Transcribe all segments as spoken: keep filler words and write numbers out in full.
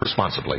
responsibly.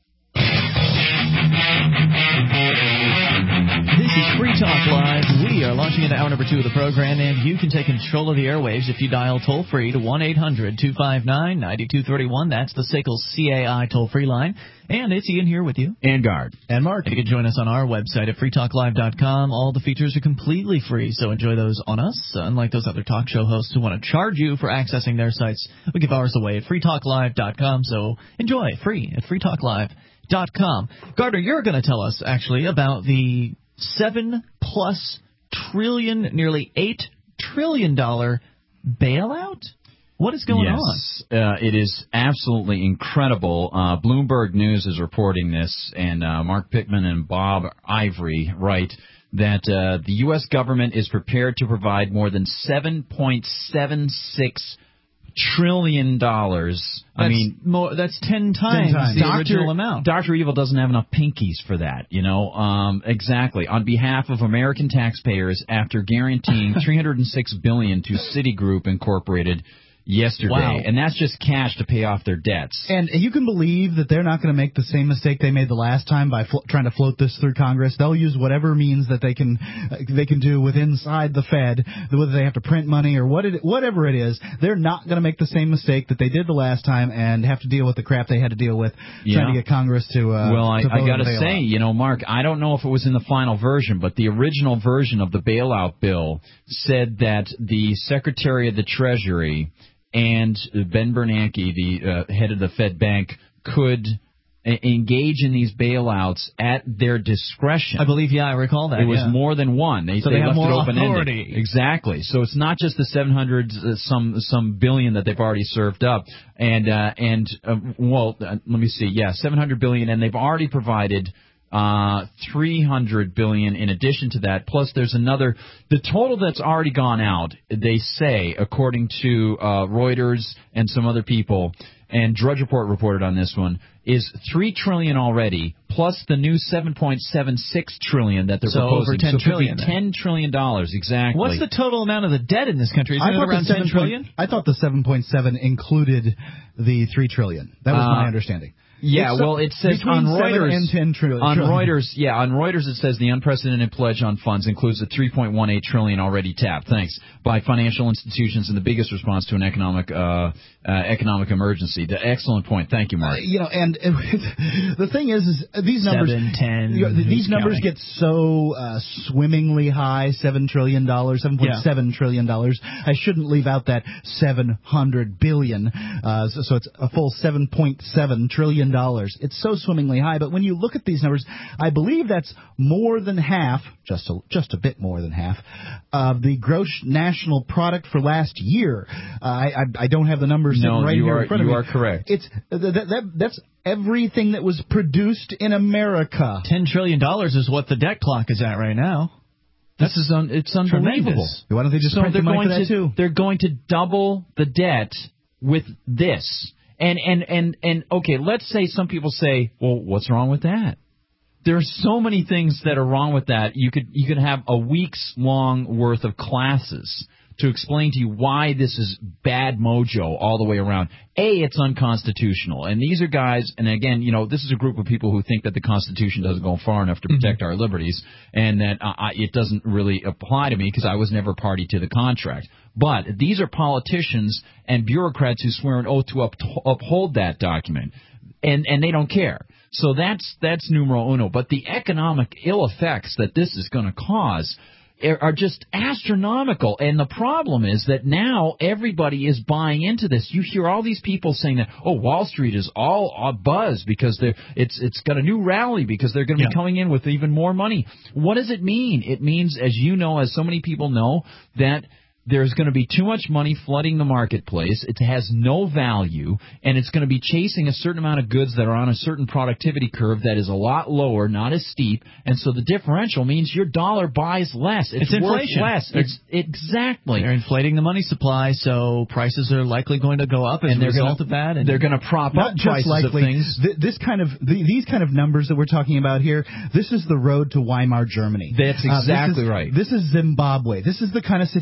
This is Free Talk Live. We are launching into hour number two of the program, and you can take control of the airwaves if you dial toll-free to one eight hundred two five nine nine two three one. That's the S A C L C A I toll-free line. And it's Ian here with you. And Guard. And Mark. And you can join us on our website at free talk live dot com. All the features are completely free, so enjoy those on us. Unlike those other talk show hosts who want to charge you for accessing their sites, we give ours away at free talk live dot com, so enjoy free at free talk live dot com. Gardner, you're going to tell us, actually, about the seven plus trillion, nearly eight trillion dollar bailout? What is going yes, on? Yes, uh, it is absolutely incredible. Uh, Bloomberg News is reporting this, and uh, Mark Pittman and Bob Ivory write that uh, the U S government is prepared to provide more than seven point seven six trillion dollars. I mean, more, that's ten times, ten times. the Doctor, original amount. Doctor Evil doesn't have enough pinkies for that, you know. Um, exactly. On behalf of American taxpayers, after guaranteeing three hundred six billion dollars to Citigroup Incorporated yesterday, wow. and that's just cash to pay off their debts. And you can believe that they're not going to make the same mistake they made the last time by flo- trying to float this through Congress. They'll use whatever means that they can uh, they can do with inside the Fed, whether they have to print money or what it, whatever it is. They're not going to make the same mistake that they did the last time and have to deal with the crap they had to deal with yeah. trying to get Congress to uh, Well, I, to I got to out. say, you know, Mark, I don't know if it was in the final version, but the original version of the bailout bill said that the Secretary of the Treasury and Ben Bernanke, the uh, head of the Fed Bank, could a- engage in these bailouts at their discretion. I believe, yeah, I recall that. It was yeah. more than one. They, so they, they have left more it open-ended. authority. Exactly. So it's not just the seven hundred uh, some some billion that they've already served up, and uh, and uh, well, uh, let me see, yeah, seven hundred billion, and they've already provided Uh, three hundred billion dollars in addition to that, plus there's another. The total that's already gone out, they say, according to uh, Reuters and some other people, and Drudge Report reported on this one, is three trillion dollars already, plus the new seven point seven six trillion dollars that they're so proposing. Over ten so it trillion could be ten trillion dollars, exactly. What's the total amount of the debt in this country? Isn't I it around ten trillion dollars? I thought the seven point seven included the three trillion dollars. That was uh, my understanding. Yeah, it's well, it says on Reuters, and ten trillion. on Reuters, yeah, on Reuters it says the unprecedented pledge on funds includes the three point one eight trillion dollars already tapped, thanks, by financial institutions in the biggest response to an economic uh, uh, economic emergency. The excellent point. Thank you, Mark. Uh, you know, and uh, the thing is, is these numbers, Seven, ten, you know, these numbers counting? get so uh, swimmingly high, seven trillion dollars, seven point seven yeah. trillion dollars. I shouldn't leave out that seven hundred billion. Uh, so, so it's a full seven point seven trillion dollars. It's so swimmingly high, but when you look at these numbers, I believe that's more than half, just a, just a bit more than half, of the gross national product for last year. Uh, I, I I don't have the numbers no, sitting right you here are, in front of you me. are correct. It's that, that that's everything that was produced in America. Ten trillion dollars is what the debt clock is at right now. This is un, it's unbelievable. Tremendous. Why don't they just so print they're the money going for that to, too? They're going to double the debt with this. And, and, and, and, okay, let's say some people say, well, what's wrong with that? There are so many things that are wrong with that. You could, you could have a week's long worth of classes to explain to you why this is bad mojo all the way around. A, it's unconstitutional. And these are guys, and again, you know, this is a group of people who think that the Constitution doesn't go far enough to protect mm-hmm. our liberties, and that uh, I, it doesn't really apply to me because I was never party to the contract. But these are politicians and bureaucrats who swear an oath to up, uphold that document, and, and they don't care. So that's that's numero uno. But the economic ill effects that this is going to cause are just astronomical. And the problem is that now everybody is buying into this. You hear all these people saying that, oh, Wall Street is all buzz because they're, it's it's got a new rally because they're going to be yeah. coming in with even more money. What does it mean? It means, as you know, as so many people know, that there's going to be too much money flooding the marketplace. It has no value, and it's going to be chasing a certain amount of goods that are on a certain productivity curve that is a lot lower, not as steep, and so the differential means your dollar buys less. It's, it's worth inflation. less. It's exactly. They're inflating the money supply, so prices are likely going to go up as and a result gonna, of that. And they're going to prop not up just prices likely, of things. Th- this kind of th- these kind of numbers that we're talking about here. This is the road to Weimar Germany. That's exactly uh, this is, right. This is Zimbabwe. This is the kind of situation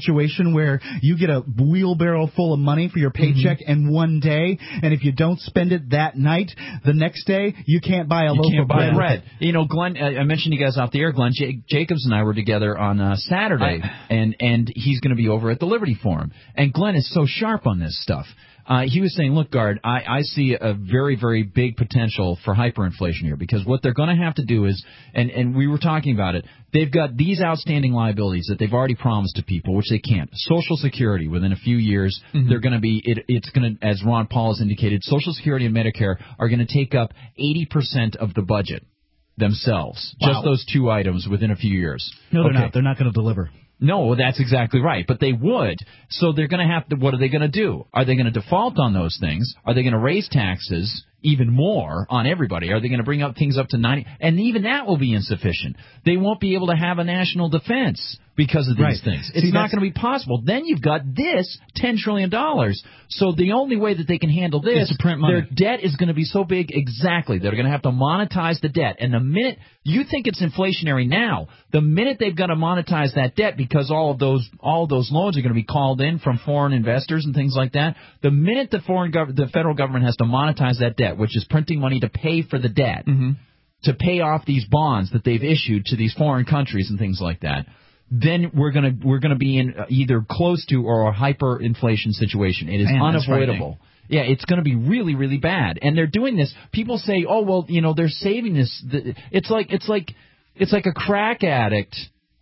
inflation where you get a wheelbarrow full of money for your paycheck mm-hmm. in one day, and if you don't spend it that night, the next day you can't buy a you loaf can't of buy bread. bread. You know, Glenn, I mentioned you guys off the air. Glenn J- Jacobs and I were together on uh, Saturday, I, and and he's going to be over at the Liberty Forum. And Glenn is so sharp on this stuff. Uh, he was saying, look, Guard, I, I see a very, very big potential for hyperinflation here, because what they're going to have to do is, and, and we were talking about it, they've got these outstanding liabilities that they've already promised to people, which they can't. Social Security, within a few years, mm-hmm. they're going to be, it, it's going to, as Ron Paul has indicated, Social Security and Medicare are going to take up eighty percent of the budget themselves. Wow. Just those two items within a few years. No, they're okay. not. They're not going to deliver. No, that's exactly right. But they would. So they're going to have to, what are they going to do? Are they going to default on those things? Are they going to raise taxes even more on everybody? Are they going to bring up things up to ninety? And even that will be insufficient. They won't be able to have a national defense because of these right. things. It's See, not going to be possible. Then you've got this ten trillion dollars. So the only way that they can handle this, is to print money. Their debt is going to be so big, exactly. They're going to have to monetize the debt. And the minute you think it's inflationary now, the minute they've got to monetize that debt, because all of those all of those loans are going to be called in from foreign investors and things like that, the minute the foreign gov- the federal government has to monetize that debt, which is printing money to pay for the debt, mm-hmm. to pay off these bonds that they've issued to these foreign countries and things like that, then we're gonna we're gonna be in either close to or a hyperinflation situation. It is Man, unavoidable. Yeah, it's going to be really, really bad. And they're doing this. People say, "Oh, well, you know, they're saving this." It's like it's like it's like a crack addict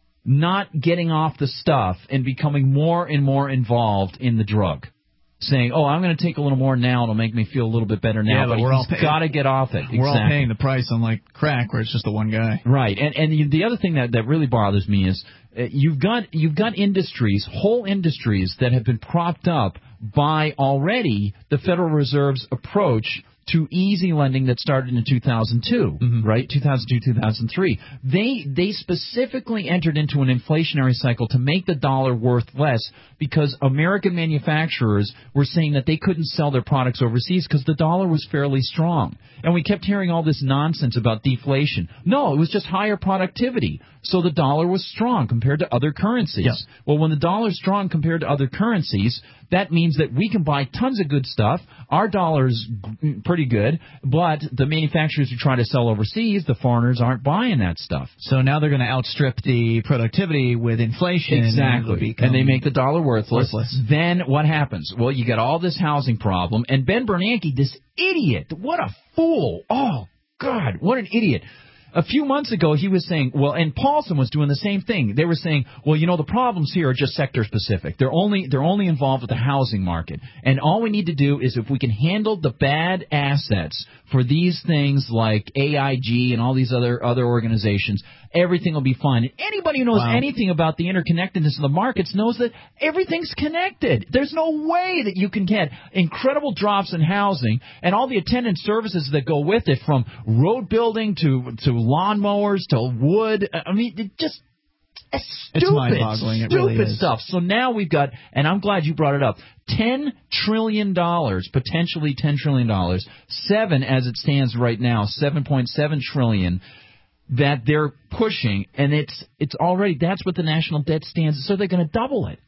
not getting off the stuff and becoming more and more involved in the drug. Saying, "Oh, I'm going to take a little more now; it'll make me feel a little bit better now." Yeah, but, but we're all got to get off it. We're exactly. all paying the price, unlike crack, where it's just the one guy. Right, and and the other thing that, that really bothers me is uh, you've got you've got industries, whole industries that have been propped up by already the Federal Reserve's approach to easy lending that started in two thousand two, mm-hmm. right? two thousand two, two thousand three. They they specifically entered into an inflationary cycle to make the dollar worth less because American manufacturers were saying that they couldn't sell their products overseas because the dollar was fairly strong. And we kept hearing all this nonsense about deflation. No, it was just higher productivity. So the dollar was strong compared to other currencies. Yep. Well, when the dollar's strong compared to other currencies, that means that we can buy tons of good stuff. Our dollar's pretty good, but the manufacturers who try to sell overseas, the foreigners aren't buying that stuff. So now they're going to outstrip the productivity with inflation. Exactly. And, and they make the dollar worthless. worthless. Then what happens? Well, you got all this housing problem, and Ben Bernanke, this idiot, what a fool. Oh, God, what an idiot. A few months ago, he was saying, well, and Paulson was doing the same thing. They were saying, well, you know, the problems here are just sector specific. They're only they're only involved with the housing market. And all we need to do is if we can handle the bad assets for these things like A I G and all these other other organizations, everything will be fine. And anybody who knows wow. anything about the interconnectedness of the markets knows that everything's connected. There's no way that you can get incredible drops in housing and all the attendant services that go with it, from road building to to lawnmowers to wood. I mean, it just it's stupid, it's mind-boggling. It stupid really is. stuff. So now we've got, and I'm glad you brought it up, ten trillion dollars, potentially ten trillion dollars, seven as it stands right now, seven point seven trillion dollars that they're pushing, and it's it's already, that's what the national debt stands, so they're going to double it.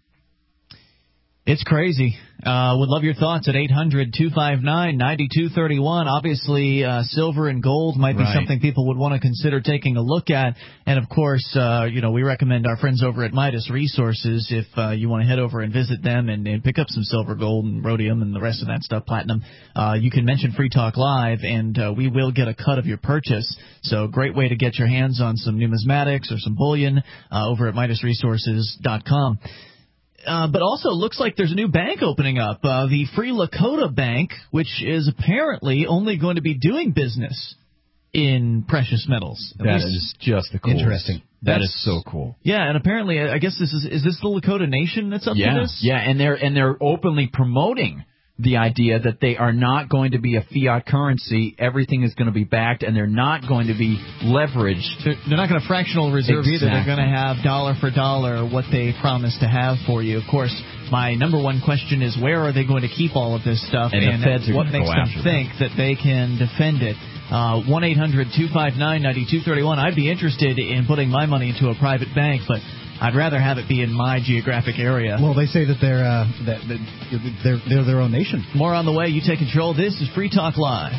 It's crazy. Uh, would love your thoughts at eight hundred, two five nine, nine two three one. Obviously, uh, silver and gold might be right. something people would want to consider taking a look at. And, of course, uh, you know, we recommend our friends over at Midas Resources if uh, you want to head over and visit them and, and pick up some silver, gold, and rhodium and the rest of that stuff, platinum. Uh, you can mention Free Talk Live, and uh, we will get a cut of your purchase. So great way to get your hands on some numismatics or some bullion uh, over at Midas Resources dot com. Uh, but also looks like there's a new bank opening up, uh, the Free Lakota Bank, which is apparently only going to be doing business in precious metals. That is just the coolest. Interesting. That That's, is so cool. Yeah, and apparently, I guess this is is this the Lakota Nation that's up yeah. to this? Yeah, and they're and they're openly promoting the idea that they are not going to be a fiat currency. Everything is going to be backed, and they're not going to be leveraged. They're, they're not going to fractional reserve exactly. either. They're going to have dollar for dollar what they promise to have for you. Of course, my number one question is, where are they going to keep all of this stuff? And, and the feds are what going to makes go them after think them. that they can defend it? Uh, one eight hundred two five nine nine two three one. I'd be interested in putting my money into a private bank, but I'd rather have it be in my geographic area. Well, they say that they're, uh, that, that they're, they're their own nation. More on the way. You take control. This is Free Talk Live.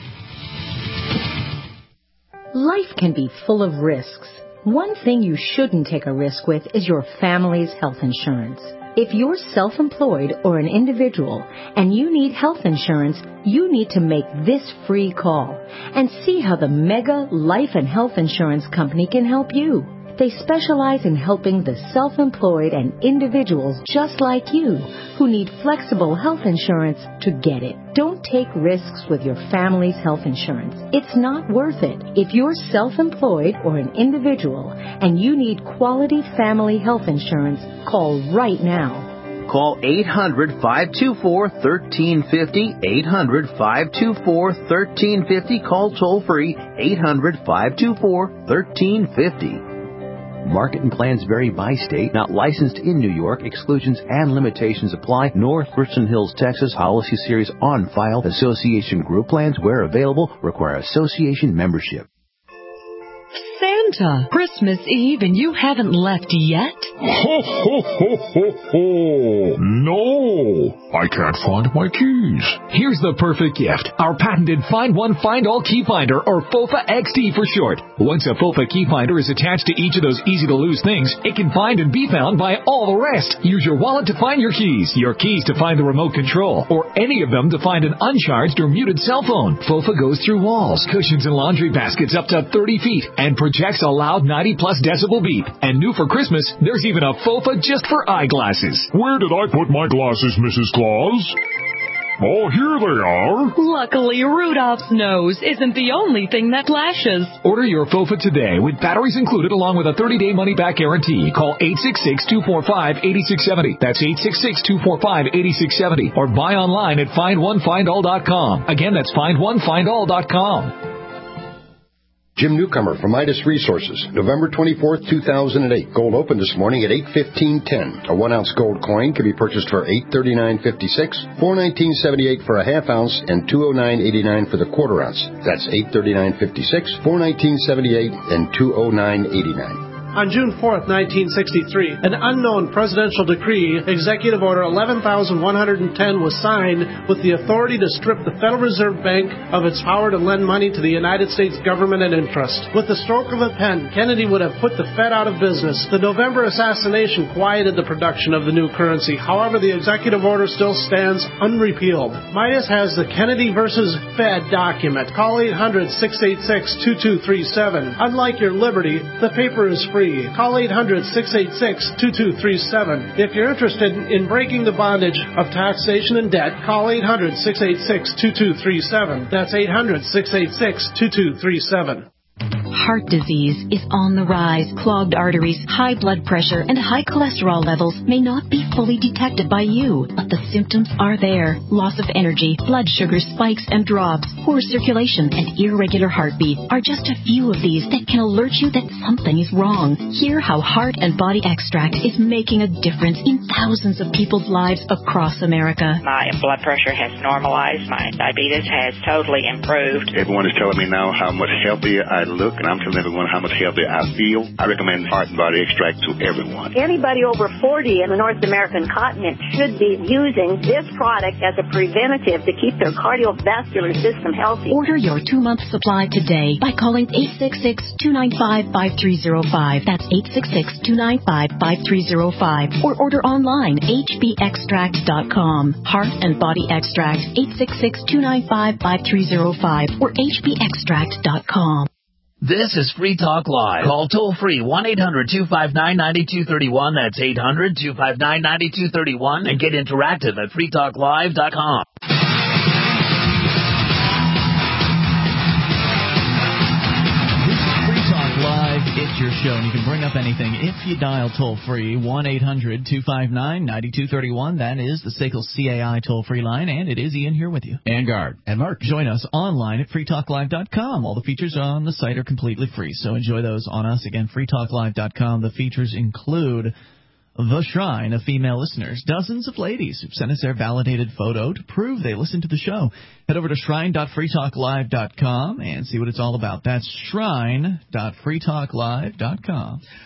Life can be full of risks. One thing you shouldn't take a risk with is your family's health insurance. If you're self-employed or an individual and you need health insurance, you need to make this free call and see how the Mega Life and Health Insurance Company can help you. They specialize in helping the self-employed and individuals just like you who need flexible health insurance to get it. Don't take risks with your family's health insurance. It's not worth it. If you're self-employed or an individual and you need quality family health insurance, call right now. Call eight hundred, five two four, one three five zero, eight hundred, five two four, one three five zero. Call toll-free, eight hundred, five two four, one three five zero. Market and plans vary by state. Not licensed in New York. Exclusions and limitations apply. North Richland Hills, Texas. Policy series on file. Association group plans, where available, require association membership. Santa, Christmas Eve and you haven't left yet? Ho, ho, ho, ho, ho. No, I can't find my keys. Here's the perfect gift. Our patented Find One, Find All Key Finder, or FOFA X D for short. Once a FOFA key finder is attached to each of those easy-to-lose things, it can find and be found by all the rest. Use your wallet to find your keys, your keys to find the remote control, or any of them to find an uncharged or muted cell phone. FOFA goes through walls, cushions, and laundry baskets up to thirty feet and projects a loud ninety plus decibel beep. And new for Christmas, there's even a FOFA just for eyeglasses. Where did I put my glasses, Missus Claus? Oh, here they are. Luckily, Rudolph's nose isn't the only thing that flashes. Order your FOFA today with batteries included along with a thirty-day money-back guarantee. Call eight six six, two four five, eight six seven zero. That's eight six six, two four five, eight six seven zero. Or buy online at find one find all dot com. Again, that's find one find all dot com. Jim Newcomer from Midas Resources, November twenty-fourth, two thousand eight. Gold opened this morning at eight fifteen ten. A one-ounce gold coin can be purchased for eight thirty-nine fifty-six, four nineteen seventy-eight for a half ounce, and two oh nine eighty-nine for the quarter ounce. That's eight thirty-nine fifty-six, four nineteen seventy-eight, and two oh nine eighty-nine. On June fourth, nineteen sixty-three, an unknown presidential decree, Executive Order eleven thousand one hundred ten, was signed with the authority to strip the Federal Reserve Bank of its power to lend money to the United States government and interest. With the stroke of a pen, Kennedy would have put the Fed out of business. The November assassination quieted the production of the new currency. However, the Executive Order still stands unrepealed. Midas has the Kennedy versus Fed document. Call eight hundred, six eight six, two two three seven. Unlike your Liberty, the paper is free. Call eight hundred, six eight six, two two three seven. If you're interested in breaking the bondage of taxation and debt, call eight hundred, six eight six, two two three seven. That's eight hundred, six eight six, two two three seven. Heart disease is on the rise. Clogged arteries, high blood pressure, and high cholesterol levels may not be fully detected by you, but the symptoms are there. Loss of energy, blood sugar spikes and drops, poor circulation, and irregular heartbeat are just a few of these that can alert you that something is wrong. Hear how Heart and Body Extract is making a difference in thousands of people's lives across America. My blood pressure has normalized. My diabetes has totally improved. Everyone is telling me now how much healthier I look, and I'm telling everyone how much healthier I feel. I recommend Heart and Body Extract to everyone. Anybody over forty in the North American continent should be using this product as a preventative to keep their cardiovascular system healthy. Order your two-month supply today by calling eight six six, two nine five, five three zero five. That's eight six six, two nine five, five three zero five. Or order online, h b extract dot com. Heart and Body Extract, eight six six, two nine five, five three zero five or h b extract dot com. This is Free Talk Live. Call toll-free one eight hundred, two five nine, nine two three one. That's eight hundred, two five nine, nine two three one. And get interactive at free talk live dot com. Live, it's your show, and you can bring up anything if you dial toll-free, one eight hundred, two five nine, nine two three one. That is the S A C L C A I toll-free line, and it is Ian here with you. And Guard. And Mark. Join us online at free talk live dot com. All the features on the site are completely free, so enjoy those on us. Again, free talk live dot com. The features include the Shrine of female listeners, dozens of ladies who've sent us their validated photo to prove they listen to the show. Head over to shrine dot free talk live dot com and see what it's all about. That's shrine dot free talk live dot com.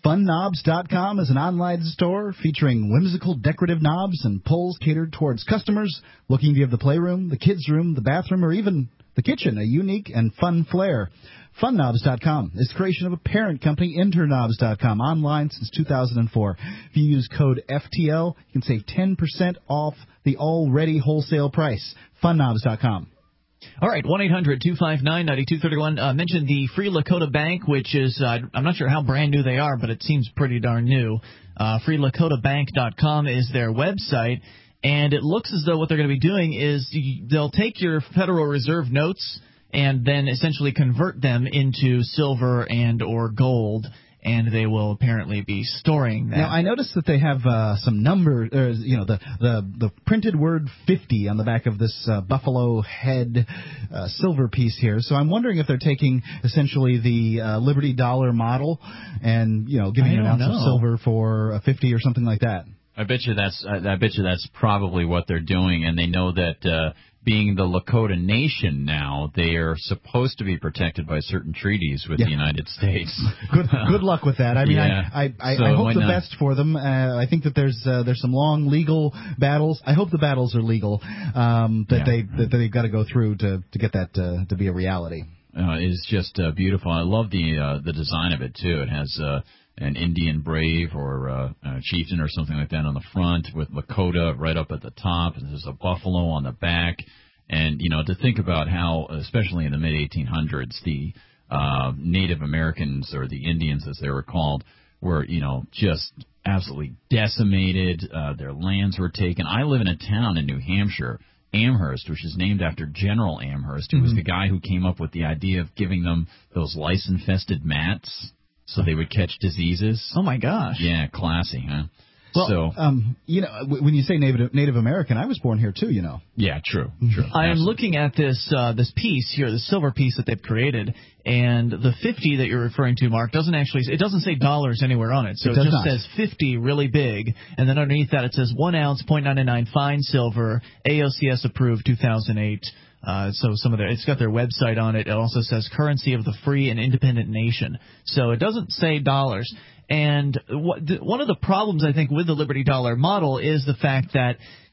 Fun Knobs dot com is an online store featuring whimsical decorative knobs and pulls catered towards customers looking to give the playroom, the kids' room, the bathroom, or even the kitchen a unique and fun flair. Fun Knobs dot com is the creation of a parent company, Interknobs dot com, online since two thousand four. If you use code F T L, you can save ten percent off the already wholesale price. Fun Knobs dot com. All right, one eight hundred two five nine nine two three one. Uh, mentioned the Free Lakota Bank, which is, uh, I'm not sure how brand new they are, but it seems pretty darn new. Uh, free lakota bank dot com is their website, and it looks as though what they're going to be doing is they'll take your Federal Reserve notes and then essentially convert them into silver and or gold, and they will apparently be storing that. Now, I noticed that they have uh, some number, uh, you know, the, the the printed word fifty on the back of this uh, buffalo head uh, silver piece here. So I'm wondering if they're taking essentially the uh, Liberty Dollar model and, you know, giving an ounce know. of silver for a fifty or something like that. I bet you that's I, I bet you that's probably what they're doing, and they know that uh, being the Lakota Nation now, they are supposed to be protected by certain treaties with yeah. the United States. good good luck with that. I mean, yeah. I I, I, so I hope the not? best for them. Uh, I think that there's uh, there's some long legal battles. I hope the battles are legal um, that yeah. they that they've got to go through to to get that uh, to be a reality. Uh, it's just uh, beautiful. I love the uh, the design of it too. It has uh, an Indian brave or uh, a chieftain or something like that on the front with Lakota right up at the top, and there's a buffalo on the back. And, you know, to think about how, especially in the mid eighteen hundreds, the uh, Native Americans, or the Indians as they were called, were, you know, just absolutely decimated. Uh, their lands were taken. I live in a town in New Hampshire, Amherst, which is named after General Amherst, who mm-hmm. was the guy who came up with the idea of giving them those lice-infested mats so they would catch diseases. Oh, my gosh. Yeah, classy, huh? Well, so, um, you know, when you say Native Native American, I was born here too. You know. Yeah, true, true. I am looking at this uh, this piece here, the silver piece that they've created, and the fifty that you're referring to, Mark, doesn't actually it doesn't say dollars anywhere on it, so it, it just not. says fifty really big, and then underneath that it says one ounce, point nine nine fine silver, A O C S approved, two thousand eight. Uh, so some of their, it's got their website on it. It also says currency of the free and independent nation. So it doesn't say dollars. And what, the, one of the problems, I think, with the Liberty Dollar model is the fact that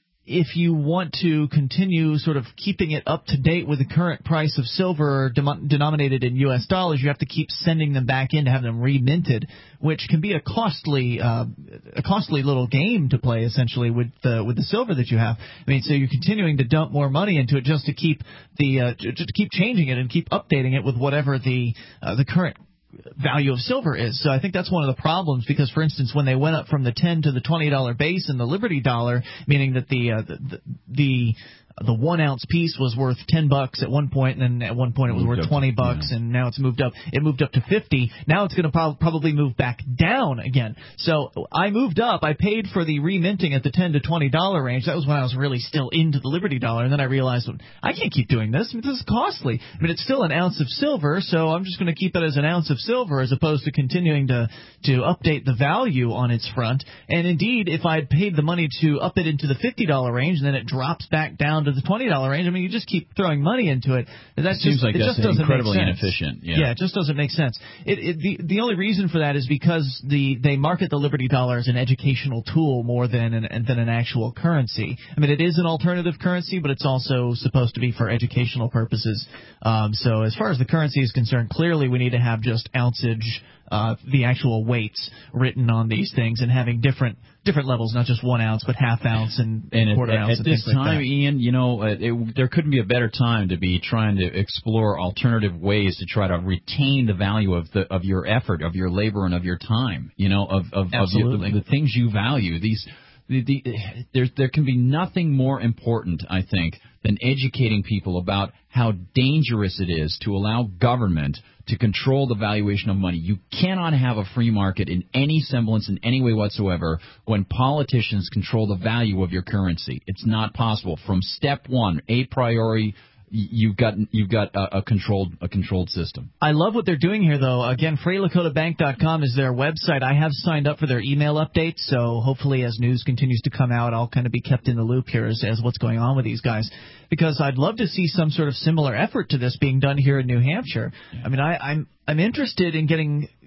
if you want to continue sort of keeping it up to date with the current price of silver dem- denominated in U S dollars, you have to keep sending them back in to have them reminted, which can be a costly, uh, a costly little game to play essentially with the with the silver that you have. I mean, so you're continuing to dump more money into it just to keep the uh, just to keep changing it and keep updating it with whatever the uh, the current value of silver is. So I think that's one of the problems, because, for instance, when they went up from the ten to the twenty dollar base in the Liberty Dollar, meaning that the uh, the, the the the one ounce piece was worth ten bucks at one point, and then at one point it was worth twenty bucks, yeah. and now it's moved up. It moved up to fifty. Now it's going to pro- probably move back down again. So I moved up. I paid for the reminting at the ten to twenty dollar range. That was when I was really still into the Liberty Dollar, and then I realized, well, I can't keep doing this. I mean, this is costly. I mean, it's still an ounce of silver, so I'm just going to keep it as an ounce of silver as opposed to continuing to to update the value on its front. And indeed, if I had paid the money to up it into the fifty dollar range, and then it drops back down to the twenty dollar range, I mean, you just keep throwing money into it. That seems just, like it that's just doesn't incredibly make sense. inefficient. Yeah. yeah, it just doesn't make sense. It, it, the the only reason for that is because the they market the Liberty Dollar as an educational tool more than an than an actual currency. I mean, it is an alternative currency, but it's also supposed to be for educational purposes. Um, so as far as the currency is concerned, clearly we need to have just ounceage, uh, the actual weights written on these things, and having different different levels, not just one ounce, but half ounce and, and quarter at, ounce. At and this things time, like that. Ian, you know, it, it, there couldn't be a better time to be trying to explore alternative ways to try to retain the value of the of your effort, of your labor, and of your time. You know, of of, of the, the things you value. These. The, the, there, there can be nothing more important, I think, than educating people about how dangerous it is to allow government to control the valuation of money. You cannot have a free market in any semblance, in any way whatsoever, when politicians control the value of your currency. It's not possible. From step one, a priori, you've got you've got a, a controlled a controlled system. I love what they're doing here, though. Again, free lakota bank dot com is their website. I have signed up for their email updates, so hopefully as news continues to come out, I'll kind of be kept in the loop here as, as what's going on with these guys, because I'd love to see some sort of similar effort to this being done here in New Hampshire. Yeah. I mean, I, I'm I'm interested in getting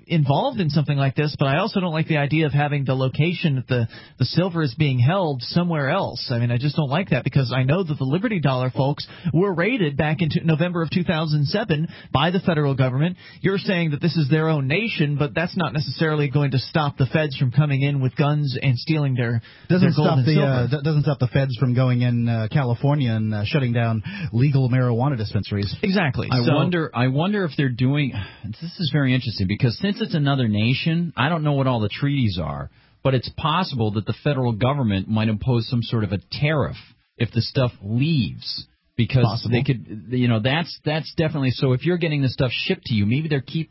involved in something like this, but I also don't like the idea of having the location that the, the silver is being held somewhere else. I mean, I just don't like that because I know that the Liberty Dollar folks were raided back in November of two thousand seven by the federal government. You're saying that this is their own nation, but that's not necessarily going to stop the feds from coming in with guns and stealing their, doesn't their gold stop and the silver. uh, doesn't stop the feds from going in uh, California and uh, shutting down legal marijuana dispensaries. Exactly. I so, wonder. I wonder if they're doing. This is very interesting because since it's another nation, I don't know what all the treaties are, but it's possible that the federal government might impose some sort of a tariff if the stuff leaves, because possible. they could. You know, that's that's definitely. So if you're getting the stuff shipped to you, maybe they're keep.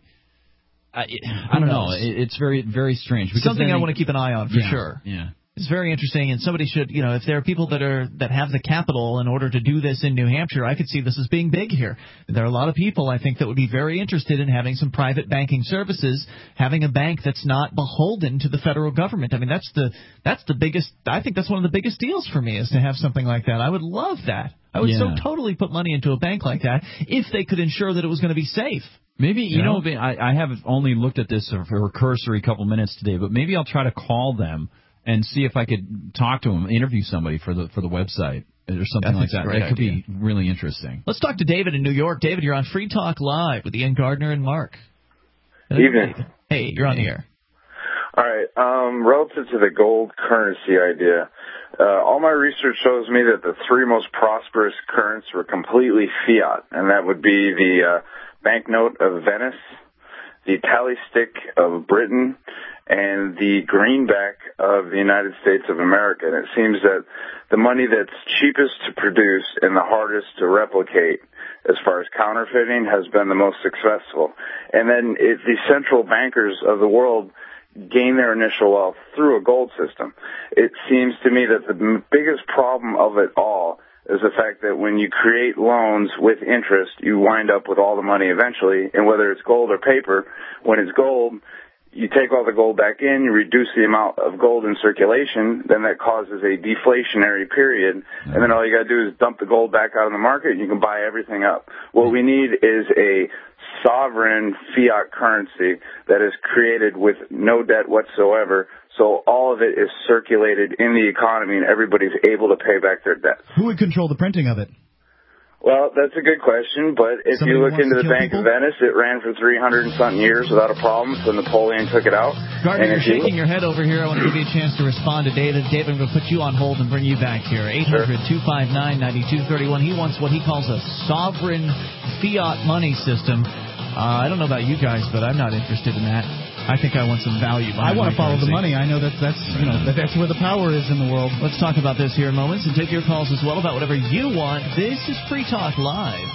I, I don't know. It, it's very very strange. Because Something they, I want to keep an eye on for yeah, sure. Yeah. It's very interesting, and somebody should, you know, if there are people that are that have the capital in order to do this in New Hampshire, I could see this as being big here. There are a lot of people, I think, that would be very interested in having some private banking services, having a bank that's not beholden to the federal government. I mean, that's the that's the biggest. I think that's one of the biggest deals for me is to have something like that. I would love that. I would Yeah. so totally put money into a bank like that if they could ensure that it was going to be safe. Maybe, you, You know, know? I, I have only looked at this for a cursory couple minutes today, but maybe I'll try to call them and see if I could talk to them, interview somebody for the for the website or something like that. That could idea. be really interesting. Let's talk to David in New York. David, you're on Free Talk Live with Ian Gardner and Mark. Evening. Hey, you're on the air. All right. Um, relative to the gold currency idea, uh, all my research shows me that the three most prosperous currencies were completely fiat, and that would be the uh, banknote of Venice, the tally stick of Britain, and the greenback of the United States of America. And it seems that the money that's cheapest to produce and the hardest to replicate as far as counterfeiting has been the most successful. And then it, the central bankers of the world gain their initial wealth through a gold system. It seems to me that the biggest problem of it all is the fact that when you create loans with interest, you wind up with all the money eventually. And whether it's gold or paper, when it's gold, you take all the gold back in, you reduce the amount of gold in circulation, then that causes a deflationary period, and then all you got to do is dump the gold back out in the market, and you can buy everything up. What we need is a sovereign fiat currency that is created with no debt whatsoever, so all of it is circulated in the economy, and everybody's able to pay back their debts. Who would control the printing of it? Well, that's a good question, but if Somebody you look wants into to the kill Bank people? of Venice, it ran for three hundred and something years without a problem, so Napoleon took it out. Gardner, And you're if you- shaking your head over here. I want to give you a chance to respond to David. David, I'm going to put you on hold and bring you back here. eight hundred, two five nine, nine two three one. He wants what he calls a sovereign fiat money system. Uh, I don't know about you guys, but I'm not interested in that. I think I want some value behind I want to my follow currency. the money. I know that that's you know that that's where the power is in the world. Let's talk about this here in moments and take your calls as well about whatever you want. This is Free Talk Live.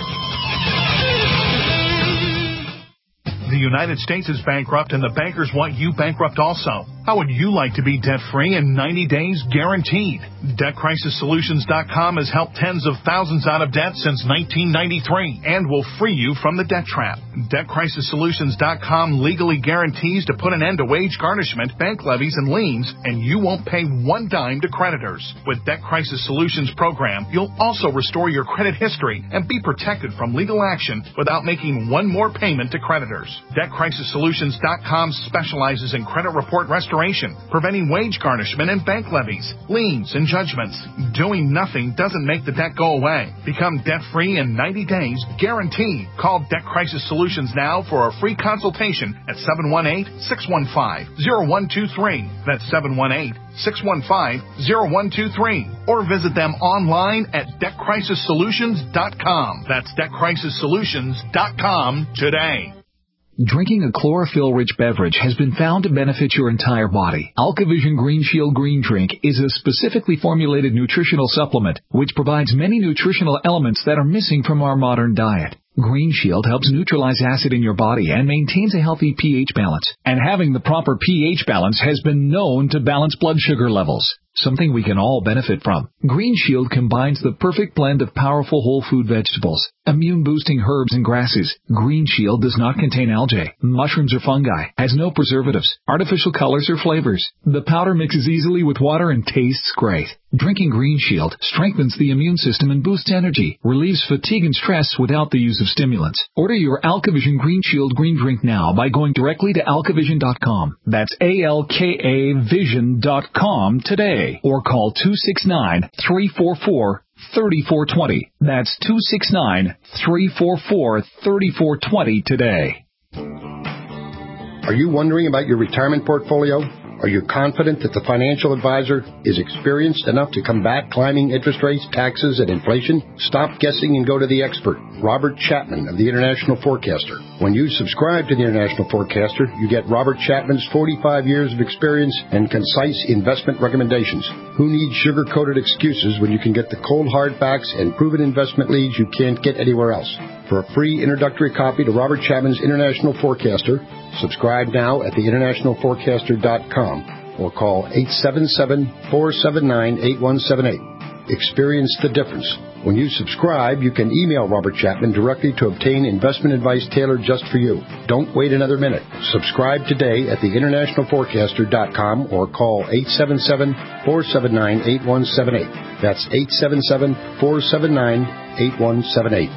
The United States is bankrupt, and the bankers want you bankrupt also. How would you like to be debt-free in ninety days guaranteed? Debt Crisis Solutions dot com has helped tens of thousands out of debt since nineteen ninety-three and will free you from the debt trap. Debt Crisis Solutions dot com legally guarantees to put an end to wage garnishment, bank levies, and liens, and you won't pay one dime to creditors. With Debt Crisis Solutions program, you'll also restore your credit history and be protected from legal action without making one more payment to creditors. Debt Crisis Solutions dot com specializes in credit report restoration, preventing wage garnishment and bank levies, liens, and judgments. Doing nothing doesn't make the debt go away. Become debt-free in ninety days, guaranteed. Call Debt Crisis Solutions now for a free consultation at seven one eight, six one five, zero one two three. That's seven one eight, six one five, zero one two three. Or visit them online at Debt Crisis Solutions dot com. That's Debt Crisis Solutions dot com today. Drinking a chlorophyll-rich beverage has been found to benefit your entire body. AlkaVision Green Shield Green Drink is a specifically formulated nutritional supplement which provides many nutritional elements that are missing from our modern diet. Green Shield helps neutralize acid in your body and maintains a healthy pH balance. And having the proper pH balance has been known to balance blood sugar levels. something we can all benefit from. Green Shield combines the perfect blend of powerful whole food vegetables, immune-boosting herbs and grasses. Green Shield does not contain algae, mushrooms or fungi, has no preservatives, artificial colors or flavors. The powder mixes easily with water and tastes great. Drinking Green Shield strengthens the immune system and boosts energy, relieves fatigue and stress without the use of stimulants. Order your AlkaVision Green Shield green drink now by going directly to alkavision dot com. That's A L K A vision dot com today. Or call two six nine, three four four, three four two zero. That's two six nine, three four four, three four two zero today. Are you wondering about your retirement portfolio? Are you confident that the financial advisor is experienced enough to combat climbing interest rates, taxes, and inflation? Stop guessing and go to the expert, Robert Chapman of the International Forecaster. When you subscribe to the International Forecaster, you get Robert Chapman's forty-five years of experience and concise investment recommendations. Who needs sugar-coated excuses when you can get the cold hard facts and proven investment leads you can't get anywhere else? For a free introductory copy to Robert Chapman's International Forecaster, subscribe now at the international forecaster dot com or call eight seven seven, four seven nine, eight one seven eight. Experience the difference. When you subscribe, you can email Robert Chapman directly to obtain investment advice tailored just for you. Don't wait another minute. Subscribe today at the international forecaster dot com or call eight seven seven, four seven nine, eight one seven eight. That's eight seven seven, four seven nine, eight one seven eight.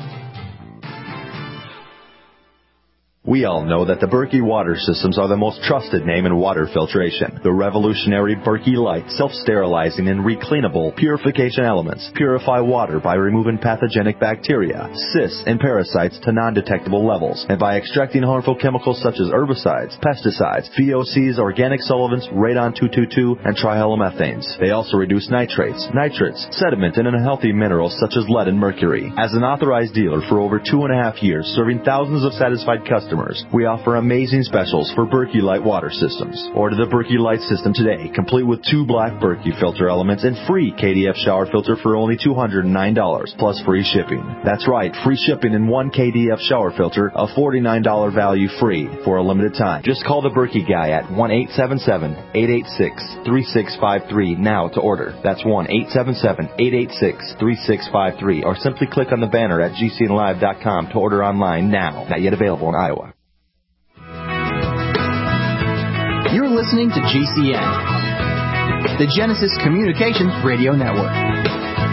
We all know that the Berkey water systems are the most trusted name in water filtration. The revolutionary Berkey Light self-sterilizing and recleanable purification elements purify water by removing pathogenic bacteria, cysts, and parasites to non-detectable levels, and by extracting harmful chemicals such as herbicides, pesticides, V O Cs, organic solvents, radon two twenty-two, and trihalomethanes. They also reduce nitrates, nitrates, sediment, and unhealthy minerals such as lead and mercury. As an authorized dealer for over two and a half years, serving thousands of satisfied customers, we offer amazing specials for Berkey Light water systems. Order the Berkey Light system today, complete with two black Berkey filter elements and free K D F shower filter for only two hundred nine dollars, plus free shipping. That's right, free shipping in one K D F shower filter, a forty-nine dollars value free for a limited time. Just call the Berkey guy at one eight seven seven, eight eight six, three six five three now to order. That's one eight seven seven, eight eight six, three six five three, or simply click on the banner at G C N live dot com to order online now. Not yet available in Iowa. You're listening to G C N, the Genesis Communications Radio Network.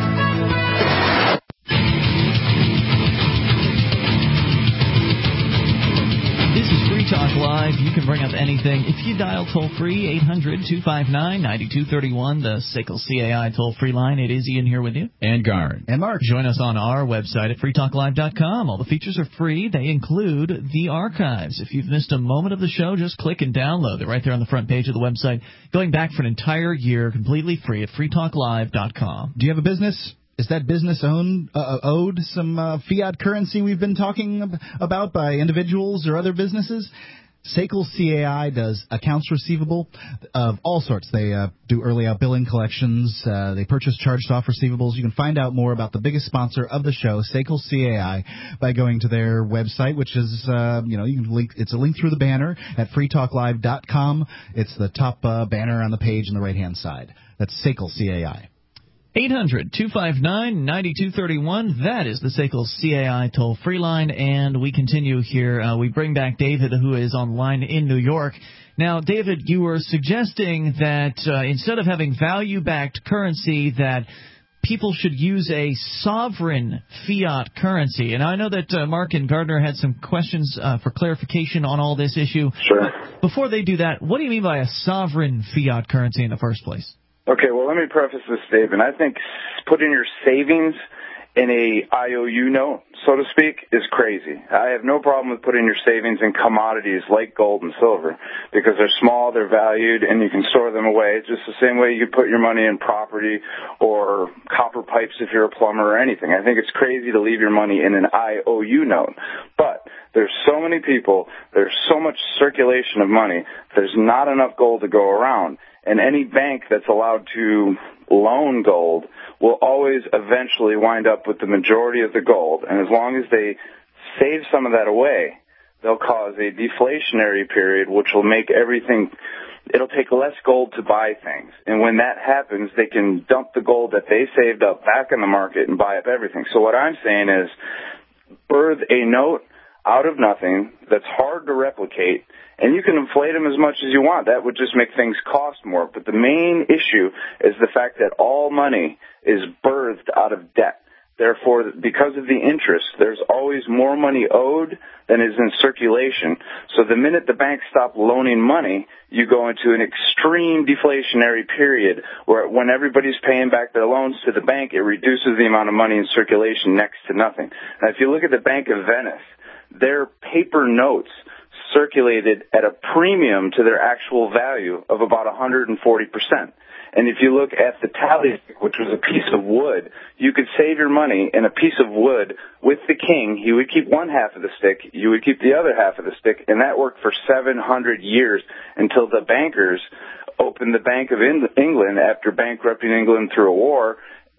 This is Free Talk Live. You can bring up anything. If you dial toll-free, eight hundred, two five nine, nine two three one, the S A C L C A I toll-free line. It is Ian here with you. And Garn. And Mark. Join us on our website at free talk live dot com. All the features are free. They include the archives. If you've missed a moment of the show, just click and download it right there on the front page of the website. Going back for an entire year, completely free at free talk live dot com. Do you have a business? Is that business owned, uh, owed some uh, fiat currency we've been talking ab- about by individuals or other businesses? S A C L C A I does accounts receivable of all sorts. They uh, do early out billing collections. Uh, they purchase charged-off receivables. You can find out more about the biggest sponsor of the show, S A C L C A I, by going to their website, which is, uh, you know, you can link. It's a link through the banner at free talk live dot com. It's the top uh, banner on the page on the right-hand side. That's S A C L C A I. eight hundred, two five nine, nine two three one. That is the S A C L C A I toll-free line, and we continue here. Uh, we bring back David, who is on the line in New York. Now, David, you were suggesting that uh, instead of having value-backed currency, that people should use a sovereign fiat currency. And I know that uh, Mark and Gardner had some questions uh, for clarification on all this issue. Sure. Before they do that, what do you mean by a sovereign fiat currency in the first place? Okay, well, let me preface this statement. I think putting your savings in a I O U note, so to speak, is crazy. I have no problem with putting your savings in commodities like gold and silver because they're small, they're valued, and you can store them away just the same way you could put your money in property or copper pipes if you're a plumber or anything. I think it's crazy to leave your money in an I O U note. But there's so many people, there's so much circulation of money, there's not enough gold to go around. And any bank that's allowed to loan gold will always eventually wind up with the majority of the gold. And as long as they save some of that away, they'll cause a deflationary period, which will make everything it'll take less gold to buy things. And when that happens, they can dump the gold that they saved up back in the market and buy up everything. So what I'm saying is birth a note out of nothing that's hard to replicate, and you can inflate them as much as you want. That would just make things cost more. But the main issue is the fact that all money is birthed out of debt. Therefore, because of the interest, there's always more money owed than is in circulation. So the minute the banks stop loaning money, you go into an extreme deflationary period where when everybody's paying back their loans to the bank, it reduces the amount of money in circulation next to nothing. Now, if you look at the Bank of Venice, their paper notes circulated at a premium to their actual value of about one hundred forty percent. And if you look at the tally stick, which was a piece of wood, you could save your money in a piece of wood with the king. He would keep one half of the stick, you would keep the other half of the stick, and that worked for seven hundred years until the bankers opened the Bank of England after bankrupting England through a war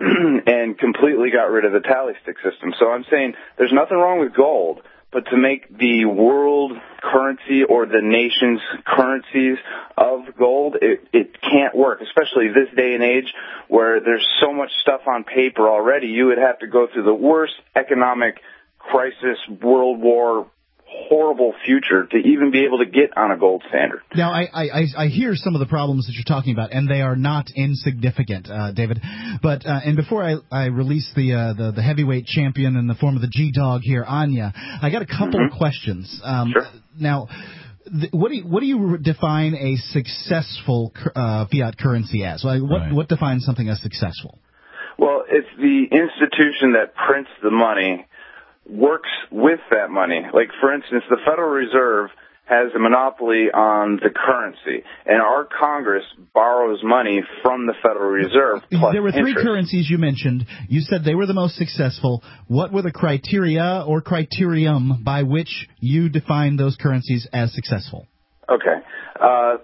and completely got rid of the tally stick system. So I'm saying there's nothing wrong with gold, but to make the world currency or the nation's currencies of gold, it, it can't work, especially this day and age where there's so much stuff on paper already. You would have to go through the worst economic crisis, world war, horrible future to even be able to get on a gold standard. Now, I, I, I hear some of the problems that you're talking about, and they are not insignificant, uh, David. But uh, and before I, I release the, uh, the the heavyweight champion in the form of the G-Dog here, Anya, I got a couple mm-hmm. of questions. Um, sure. Now, th- what do you, what do you define a successful uh, fiat currency as? Like, what right. what defines something as successful? Well, it's the institution that prints the money works with that money. Like, for instance, the Federal Reserve has a monopoly on the currency, and our Congress borrows money from the Federal Reserve plus There were three interest. currencies you mentioned. You said they were the most successful. What were the criteria or criterium by which you defined those currencies as successful? Okay. Uh,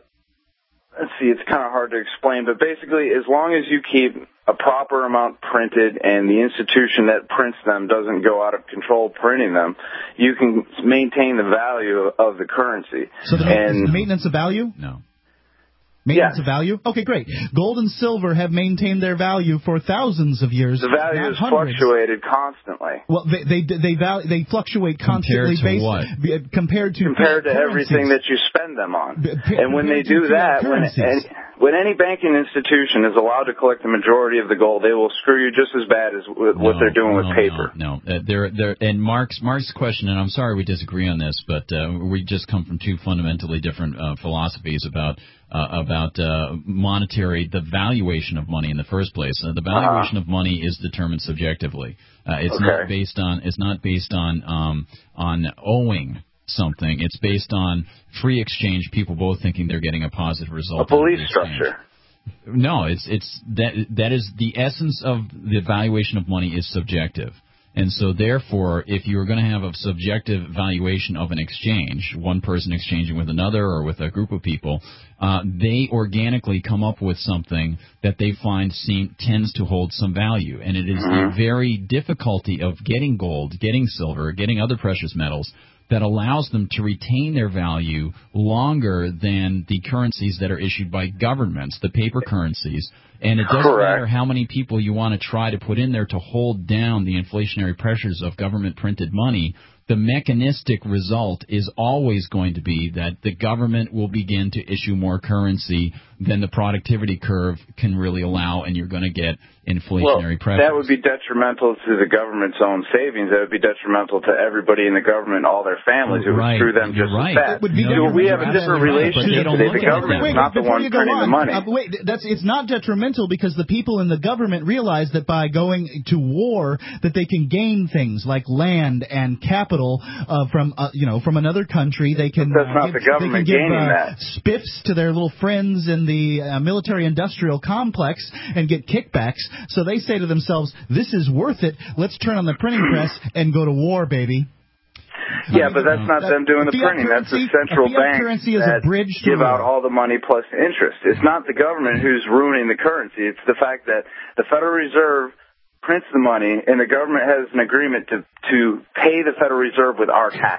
let's see, it's kind of hard to explain, but basically, as long as you keep a proper amount printed and the institution that prints them doesn't go out of control printing them, you can maintain the value of the currency. So the and, maintenance of value? No. Maintenance yeah. of value? Okay, great. Gold and silver have maintained their value for thousands of years. The value has fluctuated constantly. Well, they they they, val- they fluctuate constantly. Compared to based, what? b- compared to compared to currencies. everything that you spend them on. B- p- and when they do that, when any, when any banking institution is allowed to collect the majority of the gold, they will screw you just as bad as w- no, what they're doing no, with paper. No, no. Uh, there, there, and Mark's Mark's question, and I'm sorry we disagree on this, but uh, we just come from two fundamentally different uh, philosophies about. Uh, about uh, monetary, the valuation of money in the first place. Uh, the valuation uh-huh. of money is determined subjectively. Uh, it's okay. not based on. It's not based on um, on owing something. It's based on free exchange. People both thinking they're getting a positive result. A belief structure. No, it's it's that that is the essence of the valuation of money is subjective. And so, therefore, if you're going to have a subjective valuation of an exchange, one person exchanging with another or with a group of people, uh, they organically come up with something that they find seem, tends to hold some value. And it is the very difficulty of getting gold, getting silver, getting other precious metals that allows them to retain their value longer than the currencies that are issued by governments, the paper currencies. And it doesn't Correct. matter how many people you want to try to put in there to hold down the inflationary pressures of government-printed money. The mechanistic result is always going to be that the government will begin to issue more currency than the productivity curve can really allow, and you're going to get inflationary well, pressures. That would be detrimental to the government's own savings. That would be detrimental to everybody in the government, all their families. It would right. screw them You're just right. as bad. It would be you know, we have a different right, relationship today. The government is not the one printing on, the money. Uh, wait, that's it's not detrimental because the people in the government realize that by going to war that they can gain things like land and capital uh, from uh, you know from another country. They can that's uh, not give, the government they can give gaining uh, that. spiffs to their little friends in the uh, military-industrial complex and get kickbacks. So they say to themselves, "This is worth it. Let's turn on the printing press and go to war, baby." Yeah, but that's not them doing the printing. That's the central bank currency is that a bridge to give war. out all the money plus interest. It's not the government who's ruining the currency. It's the fact that the Federal Reserve prints the money, and the government has an agreement to to pay the Federal Reserve with our taxes.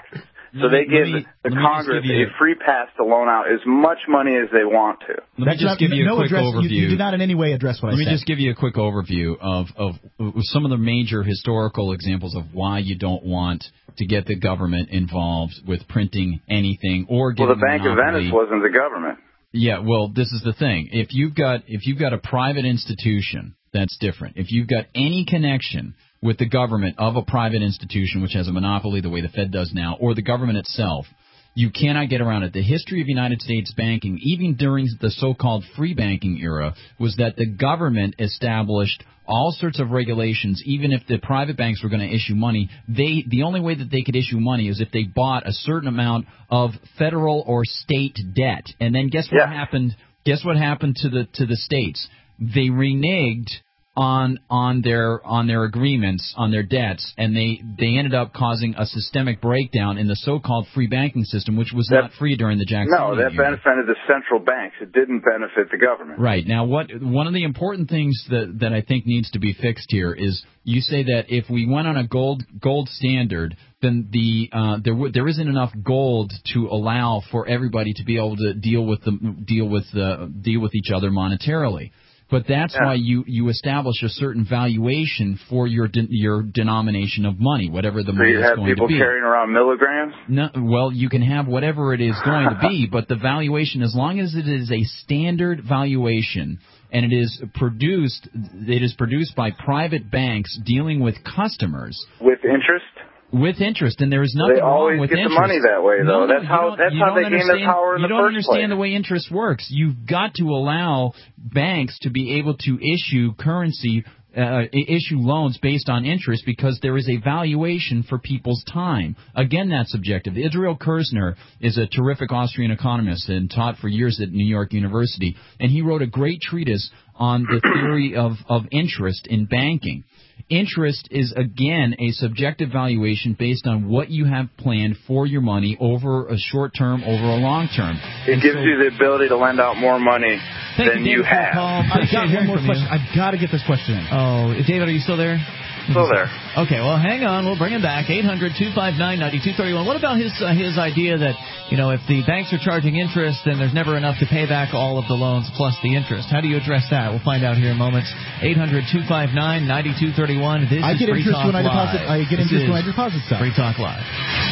So they give me, the Congress you, a free pass to loan out as much money as they want to. Let me just not, give you a no quick address, overview. You, you did not in any way address what Let I me said. just give you a quick overview of, of some of the major historical examples of why you don't want to get the government involved with printing anything or getting Well, the Bank of monopoly. Venice wasn't the government. Yeah, well, this is the thing. If you've got if you've got a private institution, that's different. If you've got any connection with the government of a private institution, which has a monopoly the way the Fed does now, or the government itself, you cannot get around it. The history of United States banking, even during the so-called free banking era, was that the government established all sorts of regulations. Even if the private banks were going to issue money, they the only way that they could issue money is if they bought a certain amount of federal or state debt. And then guess what yeah. happened? Guess what happened to the to the states? They reneged on on their on their agreements, on their debts, and they they ended up causing a systemic breakdown in the so-called free banking system, which was that, not free during the Jacksonian No, that era. benefited the central banks. It didn't benefit the government. Right. Now, what one of the important things that that I think needs to be fixed here is you say that if we went on a gold gold standard, then the uh, there w- there isn't enough gold to allow for everybody to be able to deal with the deal with the deal with each other monetarily. But that's yeah. why you, you establish a certain valuation for your de- your denomination of money, whatever the so money you is have going to people be. carrying around milligrams? No, well, you can have whatever it is going to be, but the valuation, as long as it is a standard valuation and it is produced, it is produced by private banks dealing with customers with interest. With interest, and there is nothing they wrong with interest. interest. They always get the money that way, though. No, no, that's how that's how they gain their power in the the first place. You don't place. understand the way interest works. You've got to allow banks to be able to issue currency, uh, issue loans based on interest because there is a valuation for people's time. Again, that's subjective. Israel Kirzner is a terrific Austrian economist and taught for years at New York University, and he wrote a great treatise on the theory of, of interest in banking. Interest is, again, a subjective valuation based on what you have planned for your money over a short term, over a long term. It and gives so, you the ability to lend out more money than you, you have. I've got one more question. You. I've got to get this question in. Oh, David, are you still there? Still there. Okay, well, hang on. We'll bring him back. eight hundred two five nine nine two three one. What about his uh, his idea that, you know, if the banks are charging interest, then there's never enough to pay back all of the loans plus the interest? How do you address that? We'll find out here in moments. eight hundred two five nine nine two three one. This I is get Free interest Talk when I deposit. Live. I get this interest when I deposit stuff. Free Talk Live.